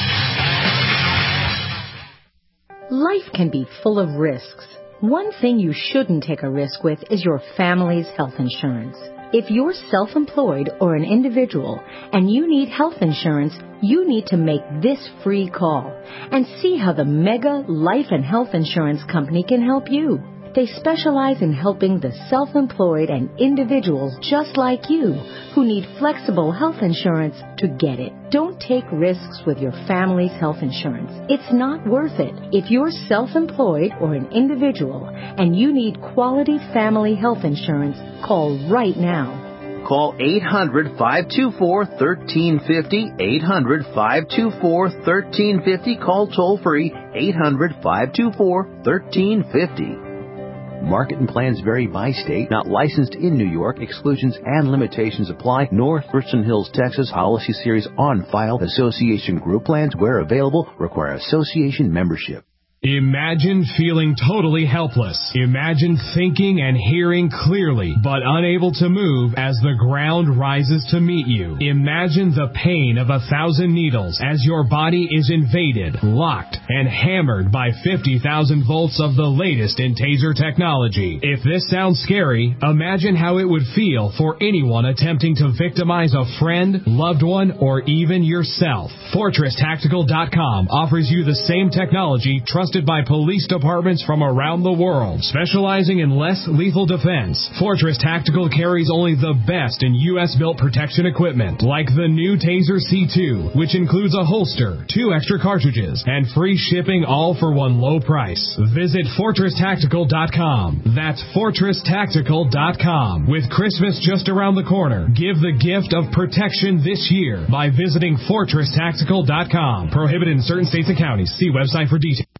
Life can be full of risks. One thing you shouldn't take a risk with is your family's health insurance. If you're self-employed or an individual and you need health insurance, you need to make this free call and see how the Mega Life and Health Insurance Company can help you. They specialize in helping the self-employed and individuals just like you who need flexible health insurance to get it. Don't take risks with your family's health insurance. It's not worth it. If you're self-employed or an individual and you need quality family health insurance, call right now. Call eight hundred five two four one three five zero, eight hundred five two four one three five zero. Call toll free, eight hundred five two four one three five zero. Market and plans vary by state. Not licensed in New York. Exclusions and limitations apply. North Richland Hills, Texas. Policy series on file. Association group plans, where available, require association membership. Imagine feeling totally helpless. Imagine thinking and hearing clearly, but unable to move as the ground rises to meet you. Imagine the pain of a thousand needles as your body is invaded, locked, and hammered by fifty thousand volts of the latest in taser technology. If this sounds scary, imagine how it would feel for anyone attempting to victimize a friend, loved one, or even yourself. Fortress Tactical dot com offers you the same technology trusted by police departments from around the world. Specializing in less lethal defense, Fortress Tactical carries only the best in U S built protection equipment, like the new Taser C two, which includes a holster, two extra cartridges, and free shipping, all for one low price. Visit Fortress Tactical dot com. That's Fortress Tactical dot com. With Christmas just around the corner, give the gift of protection this year by visiting Fortress Tactical dot com. Prohibited in certain states and counties. See website for details.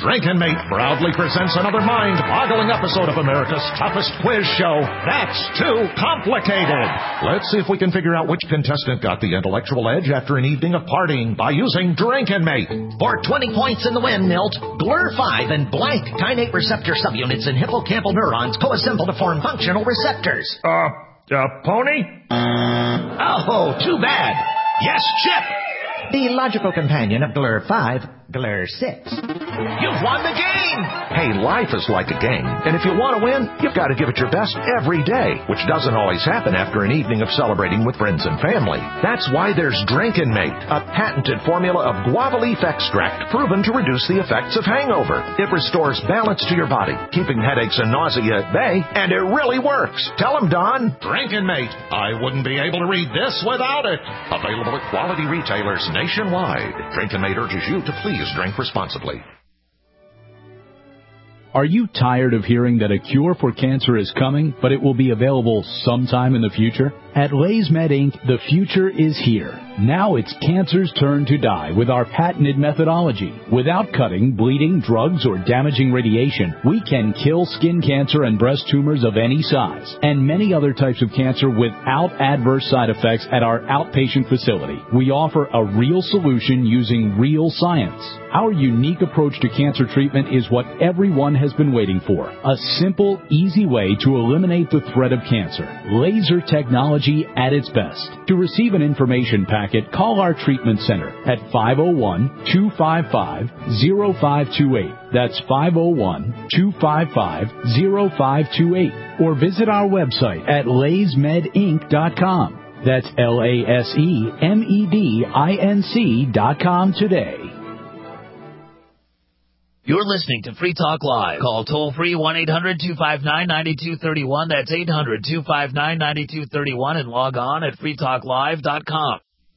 Drinkin' Mate proudly presents another mind-boggling episode of America's toughest quiz show. That's Too Complicated. Let's see if we can figure out which contestant got the intellectual edge after an evening of partying by using Drinkin' Mate. For twenty points in the win, Milt, G L R five and blank kainate receptor subunits in hippocampal neurons co-assemble to form functional receptors. Uh, uh, pony? Oh, too bad. Yes, Chip. The logical companion of G L R five, G L R six. You've won the game! Hey, life is like a game, and if you want to win, you've got to give it your best every day, which doesn't always happen after an evening of celebrating with friends and family. That's why there's Drinkin' Mate, a patented formula of guava leaf extract proven to reduce the effects of hangover. It restores balance to your body, keeping headaches and nausea at bay, and it really works. Tell them, Don. Drinkin' Mate. I wouldn't be able to read this without it. Available at quality retailers nationwide. Drinkin' Mate urges you to please drink responsibly. Are you tired of hearing that a cure for cancer is coming, but it will be available sometime in the future? At LaysMed Incorporated, the future is here. Now it's cancer's turn to die with our patented methodology. Without cutting, bleeding, drugs, or damaging radiation, we can kill skin cancer and breast tumors of any size, and many other types of cancer without adverse side effects at our outpatient facility. We offer a real solution using real science. Our unique approach to cancer treatment is what everyone has been waiting for. A simple, easy way to eliminate the threat of cancer. Laser technology at its best. To receive an information packet, call our treatment center at five oh one, two five five, oh five two eight. That's five oh one, two five five, oh five two eight. Or visit our website at lays med inc dot com. That's L A S E M E D I N C dot com today. You're listening to Free Talk Live. Call toll-free one eight hundred two five nine nine two three one. That's eight hundred two five nine nine two three one and log on at free talk live dot com.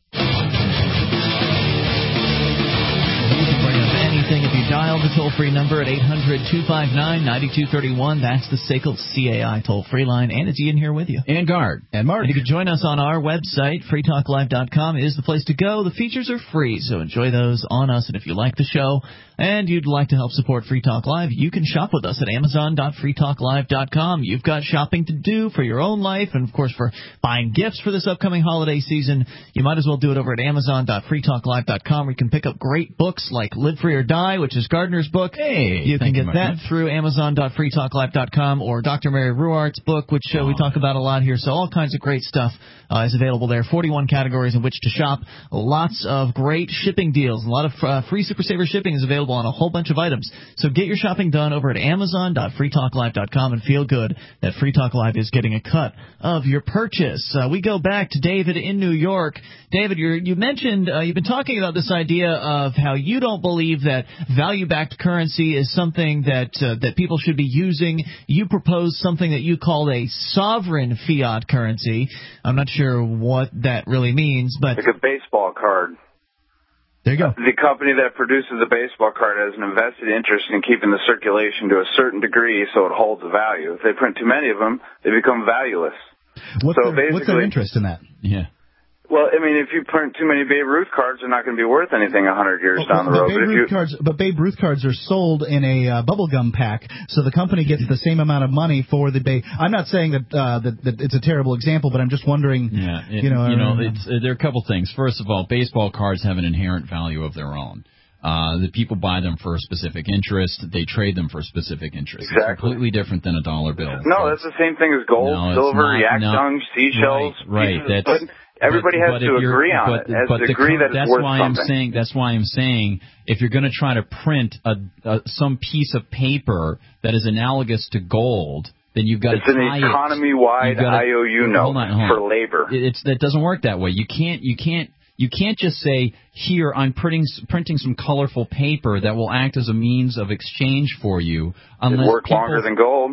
If you dial the toll-free number at eight hundred two five nine nine two three one, that's the S A C L C A I toll-free line. And it's Ian here with you. And Guard. And Mark. And you can join us on our website. free talk live dot com is the place to go. The features are free, so enjoy those on us. And if you like the show and you'd like to help support Free Talk Live, you can shop with us at amazon dot free talk live dot com. You've got shopping to do for your own life and, of course, for buying gifts for this upcoming holiday season. You might as well do it over at amazon dot free talk live dot com, where you can pick up great books like Live Free or Die, which is Gardner's book. Hey, you can get you, that through amazon dot free talk live dot com, or Doctor Mary Ruart's book, which uh, we talk about a lot here. So all kinds of great stuff uh, is available there. forty-one categories in which to shop. Lots of great shipping deals. A lot of uh, free Super Saver shipping is available on a whole bunch of items. So get your shopping done over at amazon dot free talk live dot com and feel good that Free Talk Live is getting a cut of your purchase. Uh, we go back to David in New York. David, you're, you mentioned, uh, you've been talking about this idea of how you don't believe that value-backed currency is something that uh, that people should be using. You propose something that you call a sovereign fiat currency. I'm not sure what that really means, but like a baseball card. There you go. The company that produces the baseball card has an invested interest in keeping the circulation to a certain degree so it holds a value. If they print too many of them, they become valueless. What's, so their, what's their interest in that? Yeah. Well, I mean, if you print too many Babe Ruth cards, they're not going to be worth anything a hundred years well, down the but road. Babe But, if Ruth you, cards, but Babe Ruth cards are sold in a uh, bubblegum pack, so the company gets the same amount of money for the Babe. I'm not saying that, uh, that that it's a terrible example, but I'm just wondering. Yeah, it, you know, you know, uh, it's uh, there are a couple things. First of all, baseball cards have an inherent value of their own. Uh, the people buy them for a specific interest. They trade them for a specific interest. Exactly. It's completely different than a dollar bill. No, that's the same thing as gold, no, silver, not, yak no, dung, seashells. Right, right. That's, but everybody but, has but to agree on but, it. Has but to the, agree that that's it's worth why something. I'm saying. That's why I'm saying if you're going to try to print a, a some piece of paper that is analogous to gold, then you've got it's to tie it. It's an economy-wide gotta, I O U note hold on, hold on. for labor. It's that doesn't work that way. You can't. You can't. You can't just say, here, I'm printing, printing some colorful paper that will act as a means of exchange for you. Unless it worked people, longer than gold.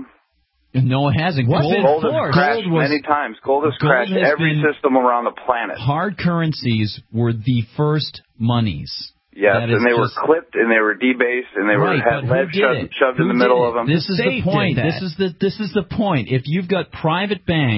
No, it hasn't. Gold, Gold, gold has crashed gold was, many times. Gold has gold crashed has every system around the planet. Hard currencies were the first monies. Yes, that and they just, were clipped, and they were debased, and they right, were had lead shoved, shoved in the middle of them. This is the point. This is the this is the point. If you've got private banks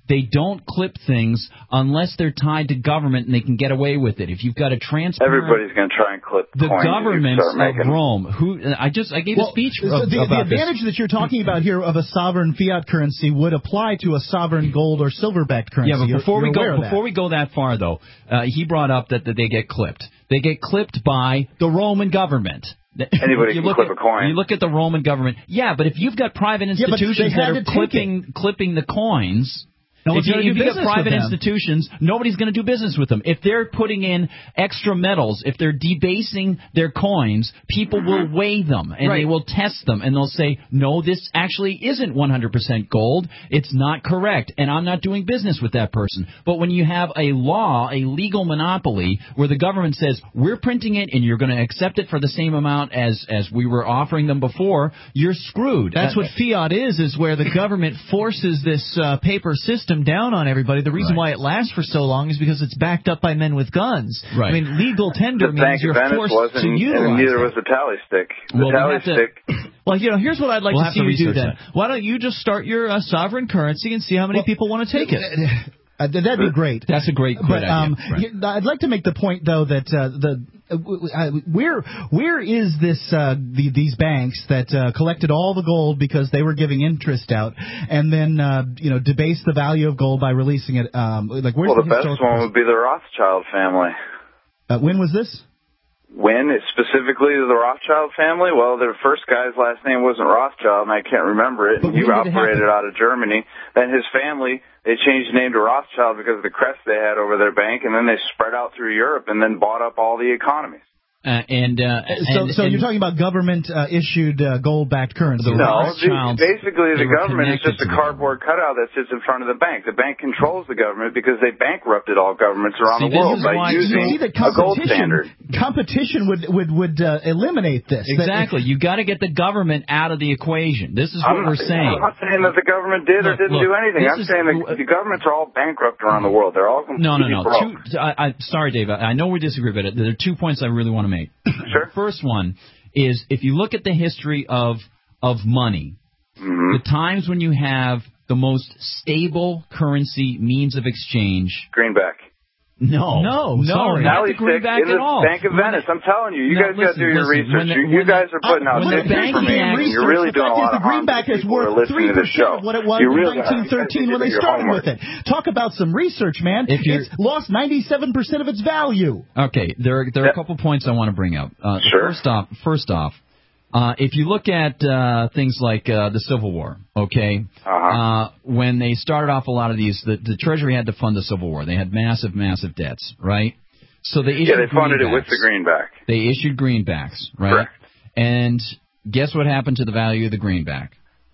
they don't clip things unless they're tied to government and they can get away with it. If you've got a transparent... Everybody's going to try and clip the coins governments of making. Rome, who I just I gave well, a speech so of, the, about the advantage this. that you're talking about here of a sovereign fiat currency would apply to a sovereign gold or silver-backed currency. Yeah, but before you're, we you're go before that. we go that far, though, uh, he brought up that, that they get clipped. They get clipped by the Roman government. Anybody you can look clip at, a coin. You look at the Roman government. Yeah, but if you've got private institutions yeah, that are clipping clipping the coins. No if you, if you business have private with them. institutions, nobody's going to do business with them. If they're putting in extra metals, if they're debasing their coins, people will weigh them, and right. they will test them, and they'll say, no, this actually isn't one hundred percent gold. It's not correct, and I'm not doing business with that person. But when you have a law, a legal monopoly, where the government says, we're printing it, and you're going to accept it for the same amount as, as we were offering them before, you're screwed. That's what fiat is, is where the government forces this uh, paper system down on everybody. The reason Right. why it lasts for so long is because it's backed up by men with guns. Right. I mean, legal tender The means Bank you're of Venice forced wasn't, to and utilize neither it. was the tally stick. The Well, we tally have to- stick. Well, you know, here's what I'd like We'll to have see to you do research then. that. Why don't you just start your uh, sovereign currency and see how many Well, people want to take it? Uh, that'd be great. That's a great, great but um, idea. Right. I'd like to make the point, though, that uh, the uh, where where is this uh, the, these banks that uh, collected all the gold because they were giving interest out, and then uh, you know debased the value of gold by releasing it? Um, like, where's Well, the, the best historical one would be the Rothschild family. Uh, when was this? When, specifically the Rothschild family? Well, their first guy's last name wasn't Rothschild, and I can't remember it, and But he when did it operated happen? out of Germany. Then his family, they changed the name to Rothschild because of the crest they had over their bank, and then they spread out through Europe and then bought up all the economies. Uh, and, uh, So, and, so and you're talking about government-issued uh, gold-backed currency? The No, Rothschilds, the, basically they the were government is connected just a to the cardboard cutout that sits in front of the bank. The bank controls the government because they bankrupted all governments around See, the this world is by why- using See, the a gold competition, standard. competition would would would uh, eliminate this. That- Exactly. You got to get the government out of the equation. This is what I'm we're not, saying. I'm not saying that the government did Look, or didn't look, do anything. this I'm is- saying that the governments are all bankrupt around the world. They're all completely No, no, no. broke. Two, I, I, sorry, Dave. I know we disagree, but there are two points I really want to make. Sure. The first one is if you look at the history of of money, mm-hmm. the times when you have the most stable currency means of exchange. Greenback. No, No, no, sorry. not Tally the greenback stick in at the all. Bank of When Venice. the- I'm telling you, you No, guys got to do listen, your listen, research. when the- you you when the- guys are putting out when the good banking information. act- You're really the doing a fact lot is of the harm greenback to is people who are worth listening three to the percent show. of what it was You in really nineteen thirteen when they your started homework. with it. Talk about some research, man. If you're- It's lost ninety-seven percent of its value. Okay, there are, there are a couple points I want to bring up. Uh, Sure. First off, first off, uh, if you look at uh, things like uh, the Civil War, okay, Uh-huh. uh, when they started off a lot of these, the, the Treasury had to fund the Civil War. They had massive, massive debts, right? So they issued Yeah, they funded it with greenbacks. the greenback. They issued greenbacks, right? Correct. And guess what happened to the value of the greenback?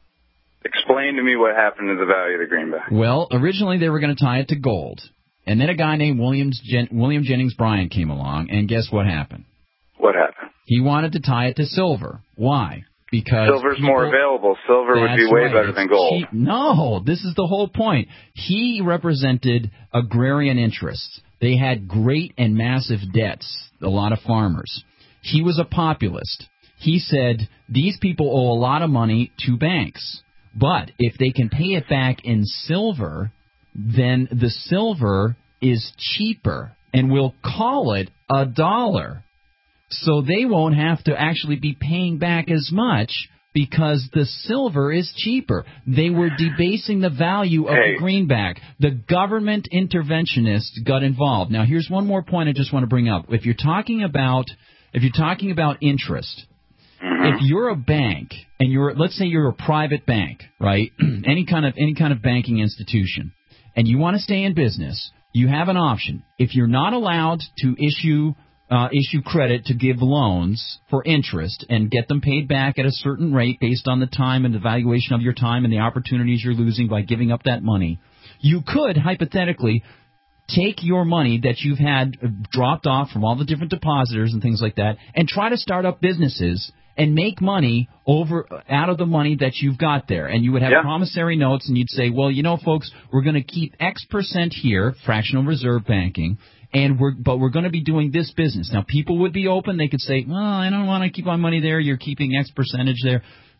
Explain to me what happened to the value of the greenback. Well, originally they were going to tie it to gold. And then a guy named Williams Jen- William Jennings Bryan came along, and guess what happened? What happened? He wanted to tie it to silver. Why? Because Silver's people, more available. Silver would be That's way right. better It's than gold. cheap. No, this is the whole point. He represented agrarian interests. They had great and massive debts, a lot of farmers. He was a populist. He said, these people owe a lot of money to banks. But if they can pay it back in silver, then the silver is cheaper, and we'll call it a dollar. So they won't have to actually be paying back as much because the silver is cheaper. They were debasing the value of Hey. the greenback. The government interventionists got involved. Now, here's one more point I just want to bring up. If you're talking about if you're talking about interest, Mm-hmm. if you're a bank and you're, let's say you're a private bank, right? any kind of any kind of banking institution, and you want to stay in business, you have an option. If you're not allowed to issue uh, issue credit to give loans for interest and get them paid back at a certain rate based on the time and the valuation of your time and the opportunities you're losing by giving up that money, you could hypothetically take your money that you've had dropped off from all the different depositors and things like that and try to start up businesses and make money over out of the money that you've got there. And you would have Yeah. promissory notes, and you'd say, well, you know, folks, we're going to keep X percent here, fractional reserve banking, and we're but we're going to be doing this business. Now, people would be open. They could say, well, I don't want to keep my money there. You're keeping X percentage there.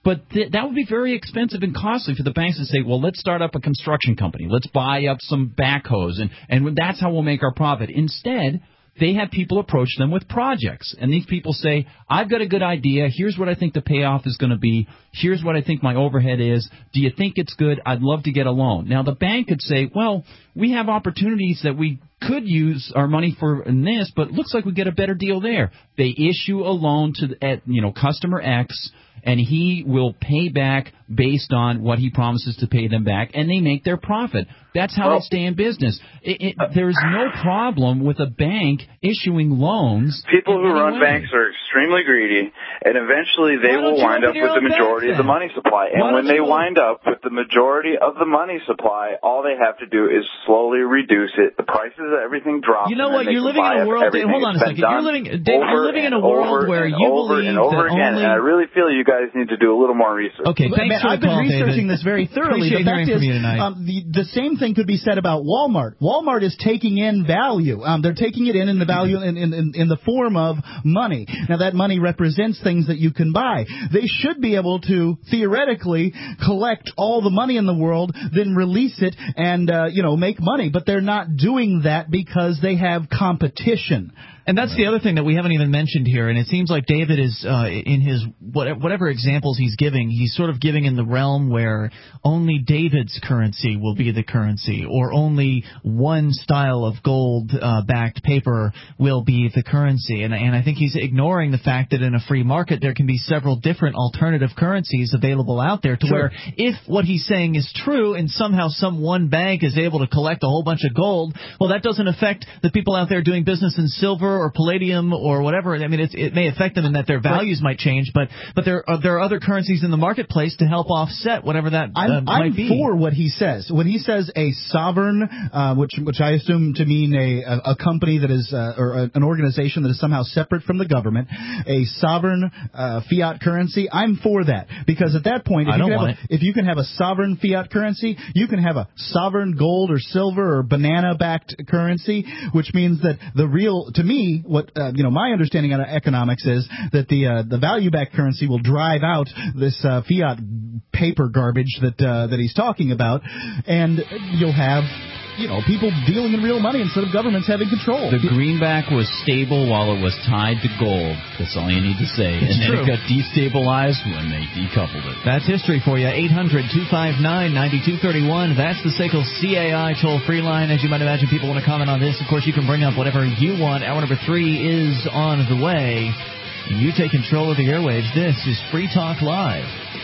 But th- that would be very expensive and costly for the banks to say, well, let's start up a construction company. Let's buy up some backhoes, and, and that's how we'll make our profit. Instead, they have people approach them with projects. And these people say, I've got a good idea. Here's what I think the payoff is going to be. Here's what I think my overhead is. Do you think it's good? I'd love to get a loan. Now, the bank could say, well, we have opportunities that we could use our money for in this, but it looks like we get a better deal there. They issue a loan to at, you know, customer X, and he will pay back based on what he promises to pay them back, and they make their profit. That's how well, they stay in business. It, it, there's no problem with a bank issuing loans. People who run way. banks are extremely greedy, and eventually they will wind up with the majority of the money supply. And when they wind up with the majority of the money supply, all they have to do is slowly reduce it. The prices of everything drop. You know what? You're living in a world. Dave, hold on a second. You're living, Dave, you're living in a world where you over believe and over that again. only. And I really feel you guys need to do a little more research. Okay, thanks for I've the been call, researching David. this very thoroughly. Appreciate the fact hearing from is, you tonight. Um, the, the same thing could be said about Walmart. Walmart is taking in value. Um, they're taking it in in the value in, in, in, in the form of money. Now, that money represents things that you can buy. They should be able to theoretically collect all the money in the world, then release it and uh, you know make money. But they're not doing that because they have competition. And that's the other thing that we haven't even mentioned here, and it seems like David is, uh, in his whatever examples he's giving, he's sort of giving in the realm where only David's currency will be the currency, or only one style of gold-backed uh, paper will be the currency. And, and I think he's ignoring the fact that in a free market there can be several different alternative currencies available out there to Sure. where if what he's saying is true and somehow some one bank is able to collect a whole bunch of gold, well, that doesn't affect the people out there doing business in silver or palladium or whatever. I mean, it's, it may affect them in that their values might change, but but there are there are other currencies in the marketplace to help offset whatever that uh, I'm, might I'm be. for what he says. When he says a sovereign, uh, which which I assume to mean a a, a company that is uh, or a, an organization that is somehow separate from the government, a sovereign uh, fiat currency, I'm for that, because at that point, if I you don't can have want a, if you can have a sovereign fiat currency, you can have a sovereign gold or silver or banana-backed currency, which means that the real, to me, what uh, you know, my understanding of economics is that the uh, the value-backed currency will drive out this uh, fiat paper garbage that uh, that he's talking about, and you'll have, you know, people dealing in real money instead of governments having control. The greenback was stable while it was tied to gold. That's all you need to say. It's and then true. it got destabilized when they decoupled it. That's history for you. eight hundred two five nine nine two three one. That's the S A C L C A I toll-free line. As you might imagine, people want to comment on this. Of course, you can bring up whatever you want. Hour number three is on the way. You take control of the airwaves. This is Free Talk Live.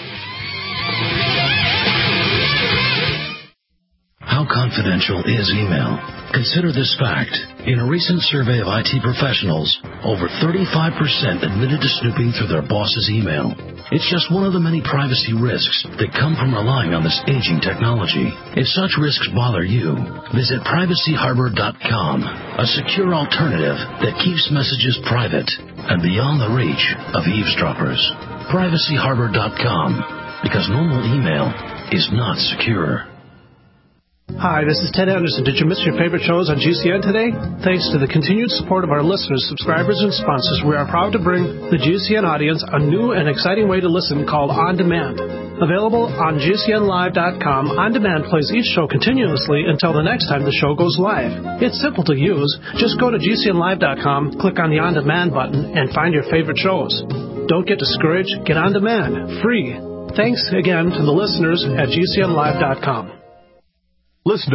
How confidential is email? Consider this fact. In a recent survey of I T professionals, over thirty-five percent admitted to snooping through their boss's email. It's just one of the many privacy risks that come from relying on this aging technology. If such risks bother you, visit privacy harbor dot com, a secure alternative that keeps messages private and beyond the reach of eavesdroppers. privacy harbor dot com, because normal email is not secure. Hi, this is Ted Anderson. Did you miss your favorite shows on G C N today? Thanks to the continued support of our listeners, subscribers, and sponsors, we are proud to bring the G C N audience a new and exciting way to listen called On Demand. Available on G C N live dot com, On Demand plays each show continuously until the next time the show goes live. It's simple to use. Just go to G C N live dot com, click on the On Demand button, and find your favorite shows. Don't get discouraged. Get On Demand. Free. Thanks again to the listeners at G C N live dot com. Listener